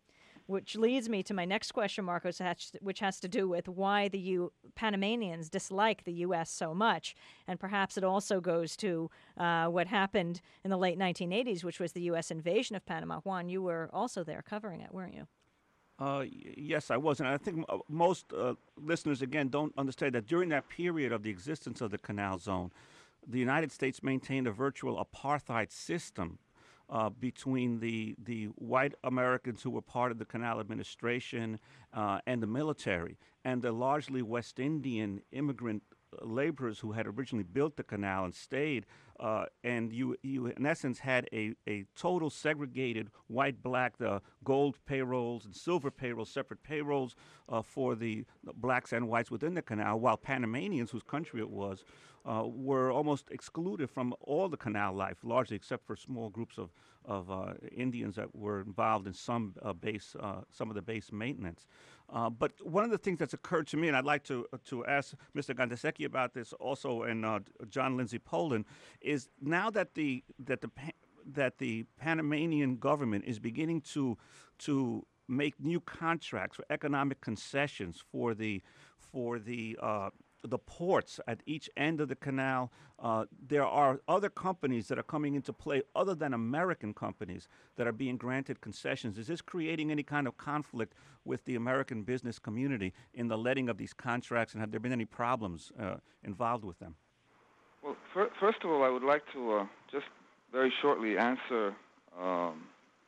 Which leads me to my next question, Marcos, which has to do with why the U- Panamanians dislike the U S so much. And perhaps it also goes to uh, what happened in the late nineteen eighties, which was the U S invasion of Panama. Juan, you were also there covering it, weren't you? Uh, y- yes, I was. And I think uh, most uh, listeners, again, don't understand that during that period of the existence of the Canal Zone, the United States maintained a virtual apartheid system Uh, between the the white Americans who were part of the canal administration uh, and the military, and the largely West Indian immigrant uh, laborers who had originally built the canal and stayed. Uh, and you, you, in essence, had a, a total segregated white-black, the gold payrolls and silver payrolls, separate payrolls uh, for the blacks and whites within the canal, while Panamanians, whose country it was, uh, were almost excluded from all the canal life, largely except for small groups of, of uh, Indians that were involved in some uh, base, uh, some of the base maintenance. Uh, but one of the things that's occurred to me, and I'd like to to ask Mister Gandaseki about this also, and uh, John Lindsay Poland, is now that the that the that the Panamanian government is beginning to to make new contracts for economic concessions for the for the uh, the ports at each end of the canal. Uh, there are other companies that are coming into play other than American companies that are being granted concessions. Is this creating any kind of conflict with the American business community in the letting of these contracts, and have there been any problems uh, involved with them? Well, fir- first of all, I would like to uh, just very shortly answer um,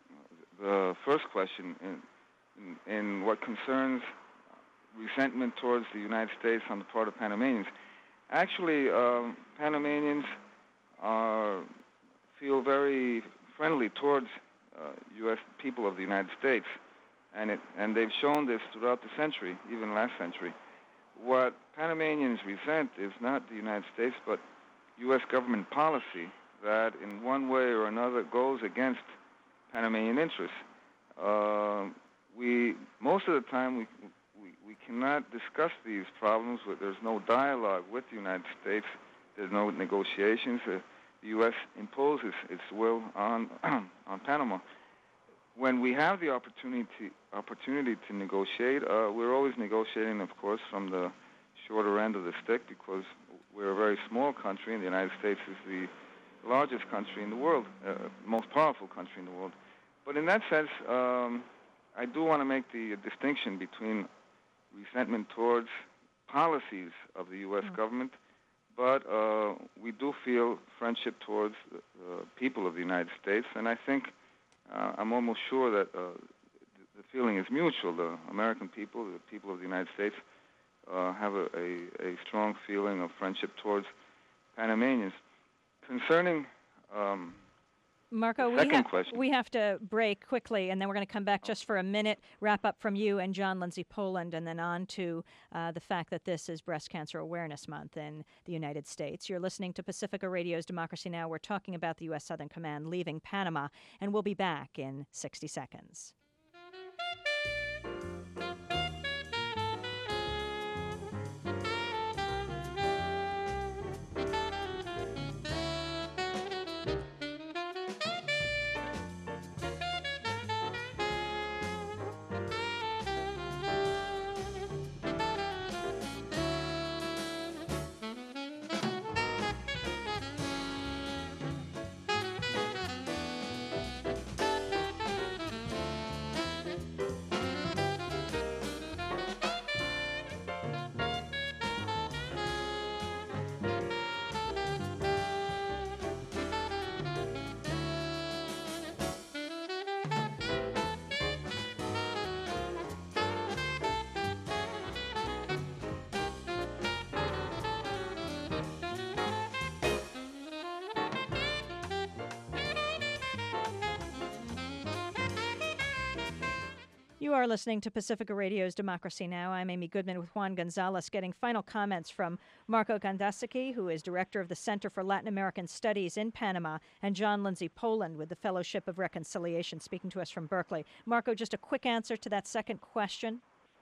the first question in, in, in what concerns resentment towards the United States on the part of Panamanians. actually, um, Panamanians are feel very friendly towards uh, U S people of the United States, and it and they've shown this throughout the century, even last century. What Panamanians resent is not the United States, but U S government policy that, in one way or another, goes against Panamanian interests. Uh, we most of the time we, we we cannot discuss these problems. With, there's no dialogue with the United States. There's no negotiations. Uh, the U S imposes its will on on Panama. When we have the opportunity opportunity to negotiate, uh, we're always negotiating, of course, from the shorter end of the stick, because we're a very small country, and the United States is the largest country in the world, uh, most powerful country in the world. But in that sense, um, I do want to make the uh, distinction between resentment towards policies of the U S Mm. government, but uh, we do feel friendship towards the uh, people of the United States, and I think uh, I'm almost sure that uh, the feeling is mutual. The American people, the people of the United States, uh, have a, a, a strong feeling of friendship towards Panamanians. Concerning um, Marco, the we, second ha- question, we have to break quickly, and then we're going to come back just for a minute, wrap up from you and John Lindsay Poland, and then on to uh, the fact that this is Breast Cancer Awareness Month in the United States. You're listening to Pacifica Radio's Democracy Now! We're talking about the U S Southern Command leaving Panama, and we'll be back in sixty seconds. You are listening to Pacifica Radio's Democracy Now! I'm Amy Goodman with Juan Gonzalez, getting final comments from Marco Gandasaki, who is director of the Center for Latin American Studies in Panama, and John Lindsay Poland with the Fellowship of Reconciliation, speaking to us from Berkeley. Marco, just a quick answer to that second question.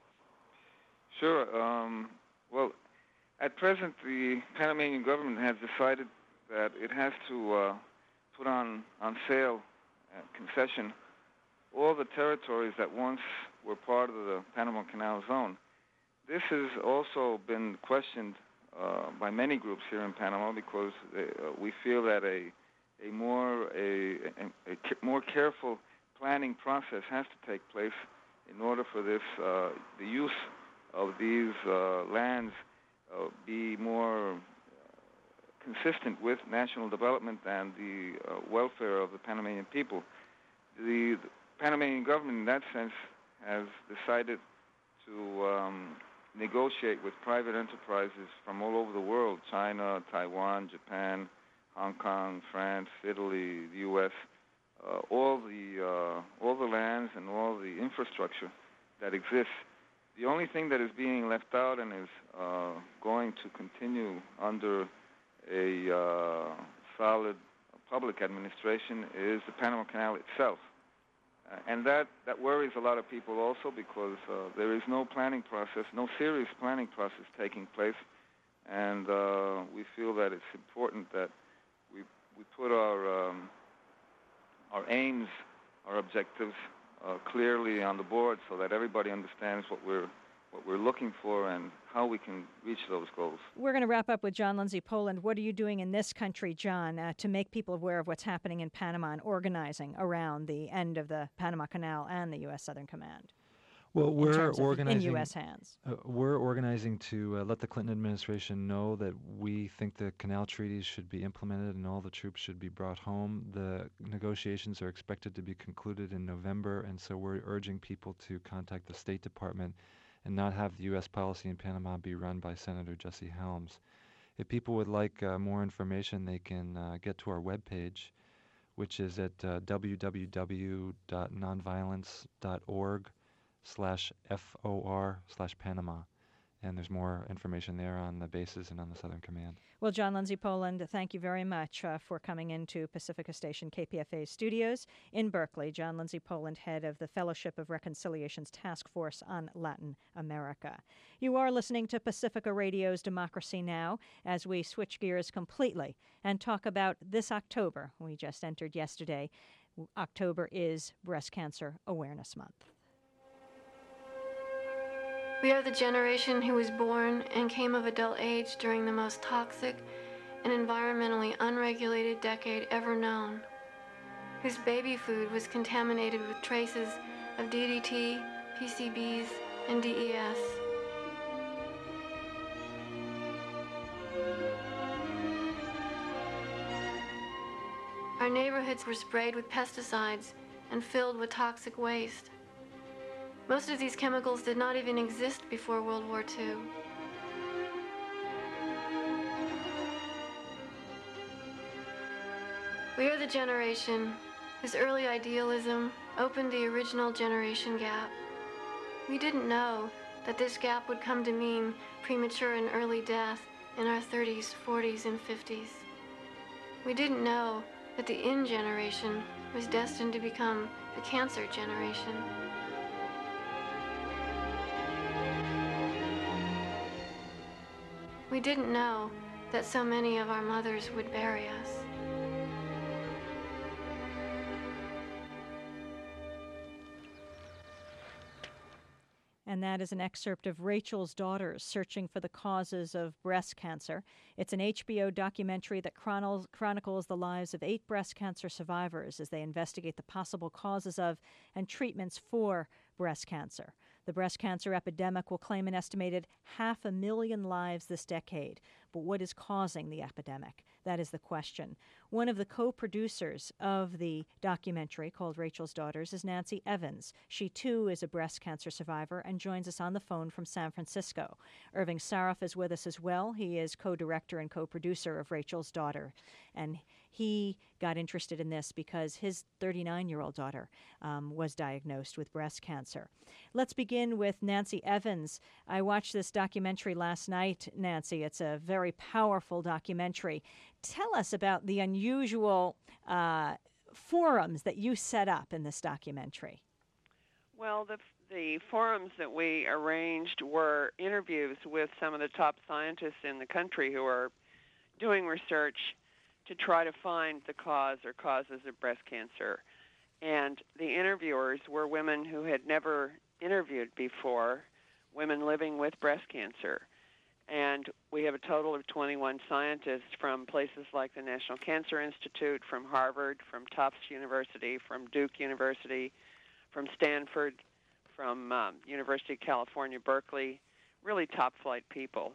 Sure. Um, well, at present, the Panamanian government has decided that it has to uh, put on, on sale, at concession, all the territories that once were part of the Panama Canal Zone. This has also been questioned uh, by many groups here in Panama, because they, uh, we feel that a a more a, a, a more careful planning process has to take place in order for this uh, the use of these uh, lands uh, be more consistent with national development and the uh, welfare of the Panamanian people. The, the Panamanian government, in that sense, has decided to um, negotiate with private enterprises from all over the world: China, Taiwan, Japan, Hong Kong, France, Italy, the U S, uh, all the uh, all the lands and all the infrastructure that exists. The only thing that is being left out and is uh, going to continue under a uh, solid public administration is the Panama Canal itself. Uh, and that, that worries a lot of people also, because uh, there is no planning process, no serious planning process taking place. And uh, we feel that it's important that we, we put our, um, our aims, our objectives uh, clearly on the board, so that everybody understands what we're what we're looking for and how we can reach those goals. We're going to wrap up with John Lindsay Poland. What are you doing in this country, John, uh, to make people aware of what's happening in Panama and organizing around the end of the Panama Canal and the U S Southern Command? Well, we're in terms of organizing in U S hands. Uh, we're organizing to uh, let the Clinton administration know that we think the canal treaties should be implemented and all the troops should be brought home. The negotiations are expected to be concluded in November, and so we're urging people to contact the State Department and not have the U S policy in Panama be run by Senator Jesse Helms. If people would like uh, more information, they can uh, get to our webpage, which is at uh, www.nonviolence.org slash FOR slash Panama. And there's more information there on the bases and on the Southern Command. Well, John Lindsay Poland, thank you very much uh, for coming into Pacifica Station K P F A studios in Berkeley. John Lindsay Poland, head of the Fellowship of Reconciliation's Task Force on Latin America. You are listening to Pacifica Radio's Democracy Now! As we switch gears completely and talk about this October. We just entered yesterday. October is Breast Cancer Awareness Month. We are the generation who was born and came of adult age during the most toxic and environmentally unregulated decade ever known, whose baby food was contaminated with traces of D D T, P C Bs, and D E S. Our neighborhoods were sprayed with pesticides and filled with toxic waste. Most of these chemicals did not even exist before World War Two. We are the generation whose early idealism opened the original generation gap. We didn't know that this gap would come to mean premature and early death in our thirties, forties, and fifties. We didn't know that the in generation was destined to become the cancer generation. We didn't know that so many of our mothers would bury us. And that is an excerpt of Rachel's Daughters, Searching for the Causes of Breast Cancer. It's an H B O documentary that chronicles, chronicles the lives of eight breast cancer survivors as they investigate the possible causes of and treatments for breast cancer. The breast cancer epidemic will claim an estimated half a million lives this decade. But what is causing the epidemic? That is the question. One of the co-producers of the documentary, called Rachel's Daughters, is Nancy Evans. She, too, is a breast cancer survivor and joins us on the phone from San Francisco. Irving Saraf is with us as well. He is co-director and co-producer of Rachel's Daughter. And he got interested in this because his thirty-nine-year-old daughter um, was diagnosed with breast cancer. Let's begin with Nancy Evans. I watched this documentary last night, Nancy. It's a very powerful documentary. Tell us about the unusual uh, forums that you set up in this documentary. Well, the the forums that we arranged were interviews with some of the top scientists in the country who are doing research to try to find the cause or causes of breast cancer. And the interviewers were women who had never interviewed before, women living with breast cancer. And we have a total of twenty-one scientists from places like the National Cancer Institute, from Harvard, from Tufts University, from Duke University, from Stanford, from um, University of California, Berkeley, really top-flight people.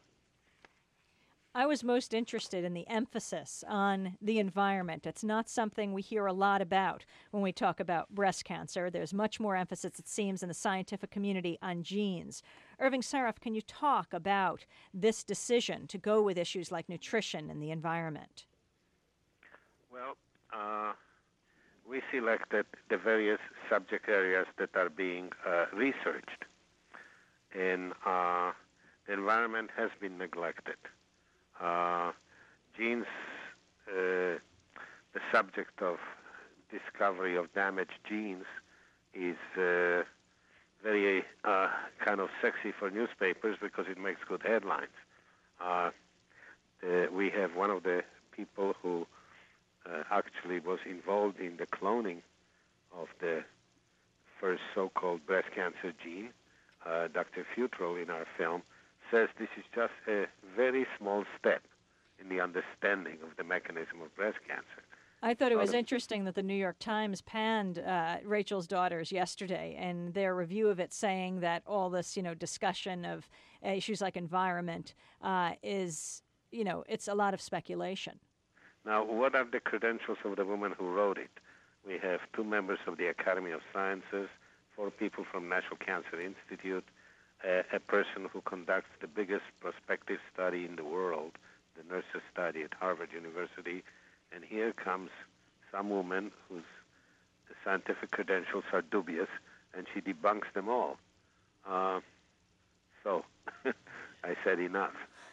I was most interested in the emphasis on the environment. It's not something we hear a lot about when we talk about breast cancer. There's much more emphasis, it seems, in the scientific community on genes. Irving Saraf, can you talk about this decision to go with issues like nutrition and the environment? Well, uh, we selected the various subject areas that are being uh, researched, and uh, the environment has been neglected. Uh, genes, uh, the subject of discovery of damaged genes is uh, very uh, kind of sexy for newspapers because it makes good headlines. Uh, the, we have one of the people who uh, actually was involved in the cloning of the first so-called breast cancer gene, uh, Doctor Futrell in our film, says this is just a very small step in the understanding of the mechanism of breast cancer. I thought it was interesting that the New York Times panned uh, Rachel's Daughters yesterday, and their review of it saying that all this, you know, discussion of issues like environment uh, is, you know, it's a lot of speculation. Now, what are the credentials of the woman who wrote it? We have two members of the Academy of Sciences, four people from National Cancer Institute, a person who conducts the biggest prospective study in the world the nurses study at Harvard University, and here comes some woman whose scientific credentials are dubious, and she debunks them all. Uh, so I said enough.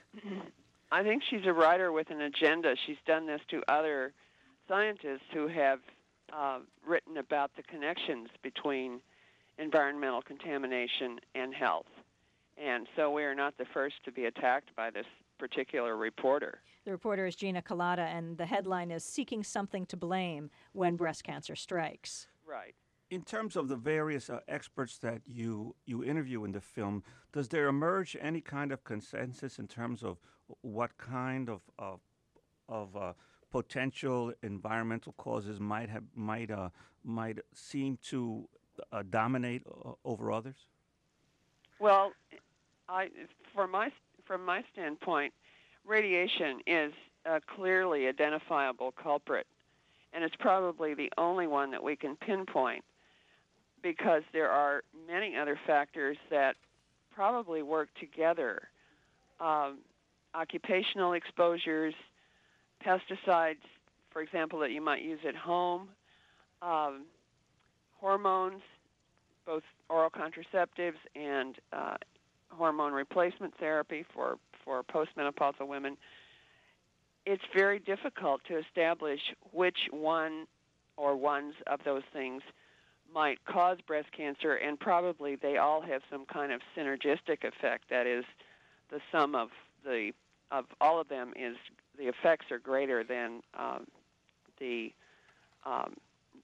I think she's a writer with an agenda. She's done this to other scientists who have uh, written about the connections between environmental contamination and health. And so we are not the first to be attacked by this particular reporter. The reporter is Gina Collada, and the headline is Seeking Something to Blame When Breast Cancer Strikes. Right. In terms of the various uh, experts that you, you interview in the film, does there emerge any kind of consensus in terms of what kind of of, of uh, potential environmental causes might have might uh, might seem to uh, dominate uh, over others? Well, I, from my from my standpoint, radiation is a clearly identifiable culprit, and it's probably the only one that we can pinpoint, because there are many other factors that probably work together. Um, occupational exposures, pesticides, for example, that you might use at home, um, hormones, both oral contraceptives and uh, hormone replacement therapy for, for postmenopausal women. It's very difficult to establish which one or ones of those things might cause breast cancer, and probably they all have some kind of synergistic effect. That is, the sum of the of all of them is the effects are greater than um, the um,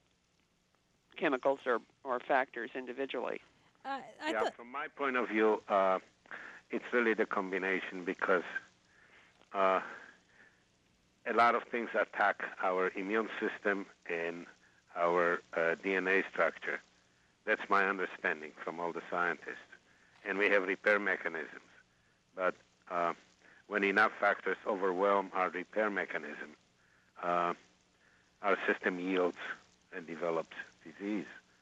chemicals or, or factors individually. Uh, I yeah, thought... from my point of view, uh, it's really the combination, because uh, a lot of things attack our immune system and our uh, D N A structure. That's my understanding from all the scientists. And we have repair mechanisms. But uh, when enough factors overwhelm our repair mechanism, uh, our system yields and develops disease.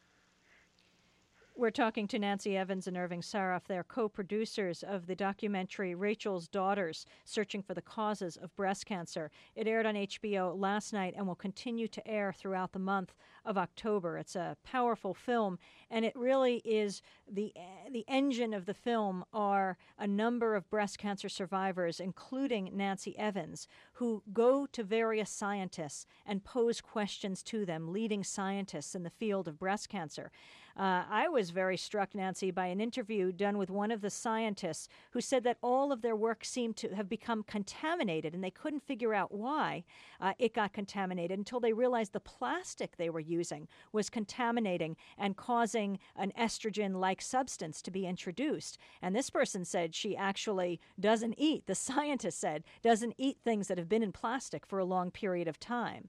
We're talking to Nancy Evans and Irving Saraf. They're co-producers of the documentary Rachel's Daughters, Searching for the Causes of Breast Cancer. It aired on H B O last night and will continue to air throughout the month of October. It's a powerful film, and it really is the the engine of the film are a number of breast cancer survivors, including Nancy Evans, who go to various scientists and pose questions to them, leading scientists in the field of breast cancer. Uh, I was very struck, Nancy, by an interview done with one of the scientists who said that all of their work seemed to have become contaminated, and they couldn't figure out why uh, it got contaminated until they realized the plastic they were using was contaminating and causing an estrogen-like substance to be introduced. And this person said she actually doesn't eat, the scientist said, doesn't eat things that have been in plastic for a long period of time.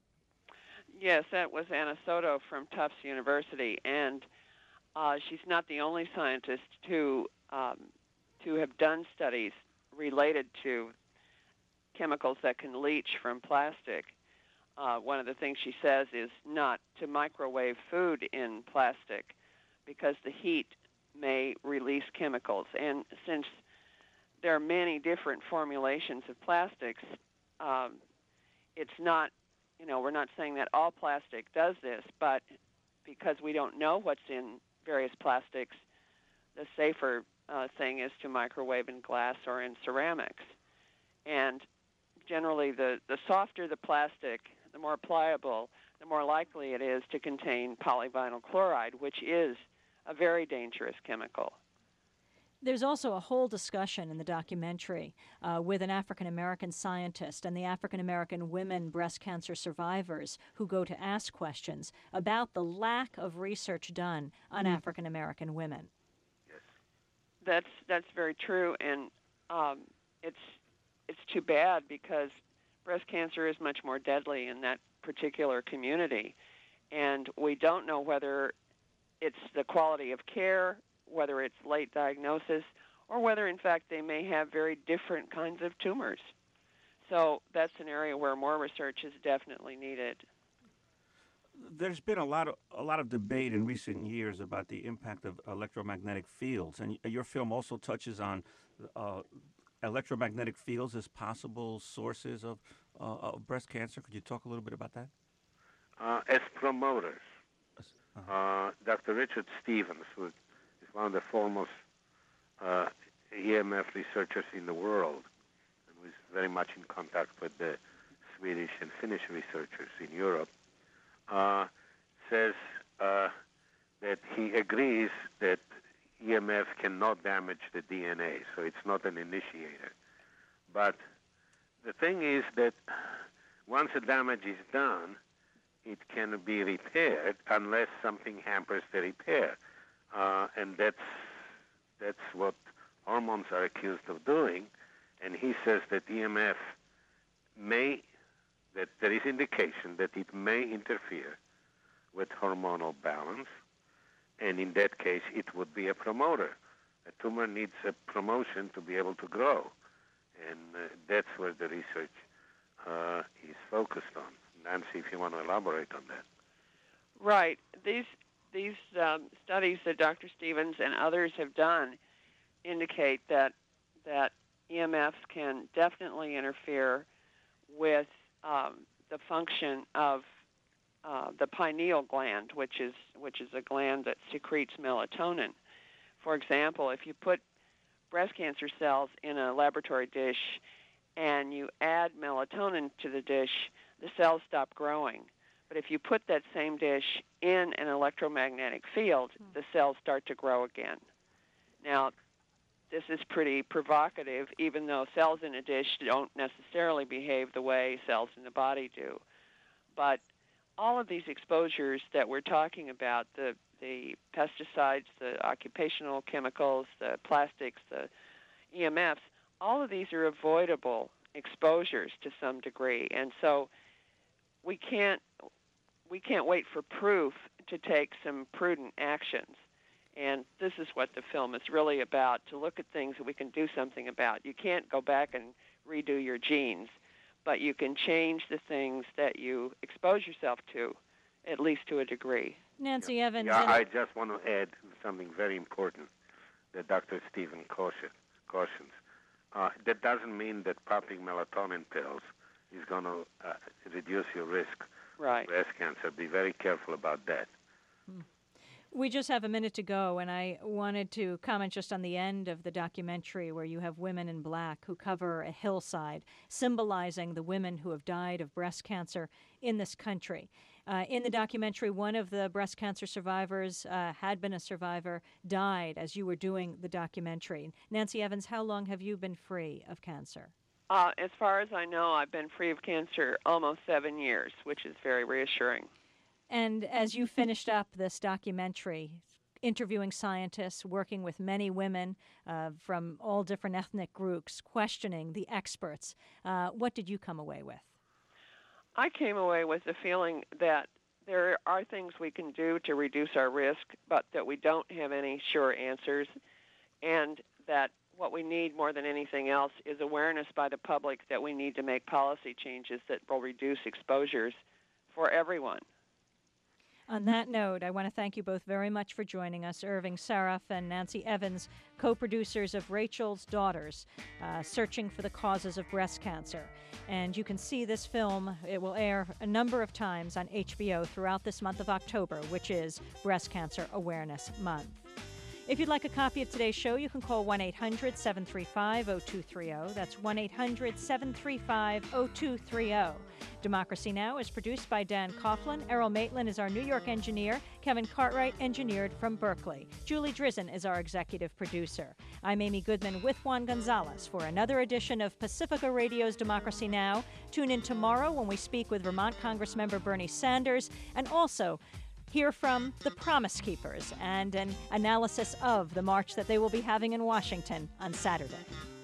Yes, that was Anna Soto from Tufts University, and Uh, she's not the only scientist to um, to have done studies related to chemicals that can leach from plastic. Uh, one of the things she says is not to microwave food in plastic because the heat may release chemicals. And since there are many different formulations of plastics, um, it's not, you know, we're not saying that all plastic does this, but because we don't know what's in various plastics, the safer uh, thing is to microwave in glass or in ceramics. And generally, the, the softer the plastic, the more pliable, the more likely it is to contain polyvinyl chloride, which is a very dangerous chemical. There's also a whole discussion in the documentary uh, with an African-American scientist and the African-American women breast cancer survivors who go to ask questions about the lack of research done on mm-hmm. African-American women. Yes. That's that's very true, and um, it's it's too bad because breast cancer is much more deadly in that particular community, and we don't know whether it's the quality of care, whether it's late diagnosis, or whether, in fact, they may have very different kinds of tumors. So that's an area where more research is definitely needed. There's been a lot of a lot of debate in recent years about the impact of electromagnetic fields, and your film also touches on uh, electromagnetic fields as possible sources of, uh, of breast cancer. Could you talk a little bit about that? Uh, as promoters, uh-huh. uh, Doctor Richard Stevens, who is one of the foremost uh, E M F researchers in the world, and who is very much in contact with the Swedish and Finnish researchers in Europe, uh, says uh, that he agrees that E M F cannot damage the D N A, so it's not an initiator. But the thing is that once the damage is done, it can be repaired unless something hampers the repair. Uh, and that's, that's what hormones are accused of doing. And he says that E M F may, that there is indication that it may interfere with hormonal balance, and in that case, it would be a promoter. A tumor needs a promotion to be able to grow, and uh, that's where the research uh, is focused on. Nancy, if you want to elaborate on that. Right. These these um, studies that Doctor Stevens and others have done indicate that that E M Fs can definitely interfere with um, the function of uh, the pineal gland, which is which is a gland that secretes melatonin. For example, if you put breast cancer cells in a laboratory dish and you add melatonin to the dish, the cells stop growing. But if you put that same dish in an electromagnetic field, mm. the cells start to grow again. Now, this is pretty provocative, even though cells in a dish don't necessarily behave the way cells in the body do. But all of these exposures that we're talking about, the, the pesticides, the occupational chemicals, the plastics, the E M Fs, all of these are avoidable exposures to some degree. And so we can't we can't wait for proof to take some prudent actions. And this is what the film is really about, to look at things that we can do something about. You can't go back and redo your genes, but you can change the things that you expose yourself to, at least to a degree. Nancy yeah. Evans. Yeah, I just want to add something very important that Doctor Stephen caution, cautions. Uh, that doesn't mean that popping melatonin pills is going to uh, reduce your risk right. of breast cancer. Be very careful about that. Hmm. We just have a minute to go, and I wanted to comment just on the end of the documentary where you have women in black who cover a hillside, symbolizing the women who have died of breast cancer in this country. Uh, in the documentary, one of the breast cancer survivors uh, had been a survivor, died as you were doing the documentary. Nancy Evans, how long have you been free of cancer? Uh, as far as I know, I've been free of cancer almost seven years, which is very reassuring. And as you finished up this documentary, interviewing scientists, working with many women uh, from all different ethnic groups, questioning the experts, uh, what did you come away with? I came away with the feeling that there are things we can do to reduce our risk, but that we don't have any sure answers, and that what we need more than anything else is awareness by the public that we need to make policy changes that will reduce exposures for everyone. On that note, I want to thank you both very much for joining us, Irving Saraf and Nancy Evans, co-producers of Rachel's Daughters, uh, Searching for the Causes of Breast Cancer. And you can see this film. It will air a number of times on H B O throughout this month of October, which is Breast Cancer Awareness Month. If you'd like a copy of today's show, you can call one eight hundred, seven three five, zero two three zero. That's one eight hundred, seven three five, zero two three zero. Democracy Now! Is produced by Dan Coughlin. Errol Maitland is our New York engineer. Kevin Cartwright engineered from Berkeley. Julie Drizzen is our executive producer. I'm Amy Goodman with Juan Gonzalez for another edition of Pacifica Radio's Democracy Now! Tune in tomorrow when we speak with Vermont Congressmember Bernie Sanders, and also hear from the Promise Keepers and an analysis of the march that they will be having in Washington on Saturday.